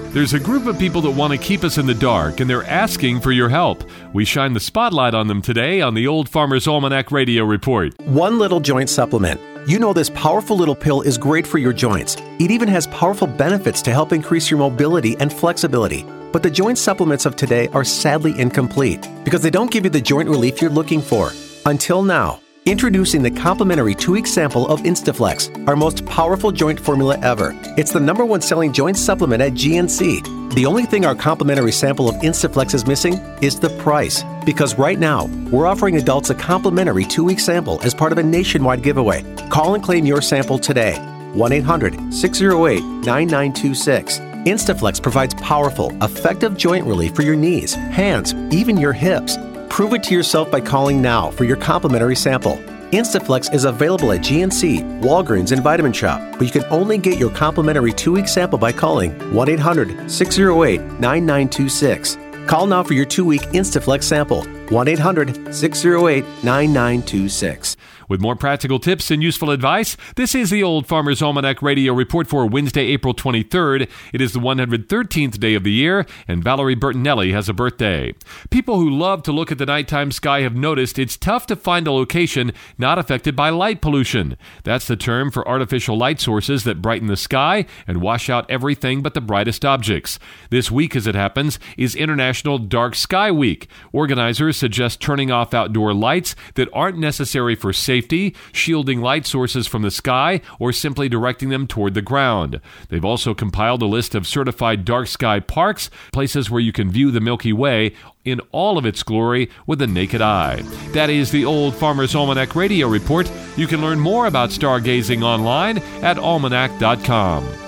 There's a group of people that want to keep us in the dark, and they're asking for your help. We shine the spotlight on them today on the Old Farmer's Almanac Radio Report. One Little Joint Supplement. You know this powerful little pill is great for your joints. It even has powerful benefits to help increase your mobility and flexibility. But the joint supplements of today are sadly incomplete because they don't give you the joint relief you're looking for. Until now. Introducing the complimentary 2-week sample of Instaflex, our most powerful joint formula ever. It's the #1 selling joint supplement at GNC. The only thing our complimentary sample of Instaflex is missing is the price. Because right now, we're offering adults a complimentary 2-week sample as part of a nationwide giveaway. Call and claim your sample today. 1-800-608-9926. Instaflex provides powerful, effective joint relief for your knees, hands, even your hips. Prove it to yourself by calling now for your complimentary sample. Instaflex is available at GNC, Walgreens, and Vitamin Shop, but you can only get your complimentary 2-week sample by calling 1-800-608-9926. Call now for your 2-week Instaflex sample. 1-800-608-9926. With more practical tips and useful advice, this is the Old Farmer's Almanac Radio Report for Wednesday, April 23rd. It is the 113th day of the year, and Valerie Bertinelli has a birthday. People who love to look at the nighttime sky have noticed it's tough to find a location not affected by light pollution. That's the term for artificial light sources that brighten the sky and wash out everything but the brightest objects. This week, as it happens, is International Dark Sky Week. Organizers suggest turning off outdoor lights that aren't necessary for safety, shielding light sources from the sky, or simply directing them toward the ground. They've also compiled a list of certified dark sky parks, places where you can view the Milky Way in all of its glory with the naked eye. That is the Old Farmer's Almanac Radio Report. You can learn more about stargazing online at almanac.com.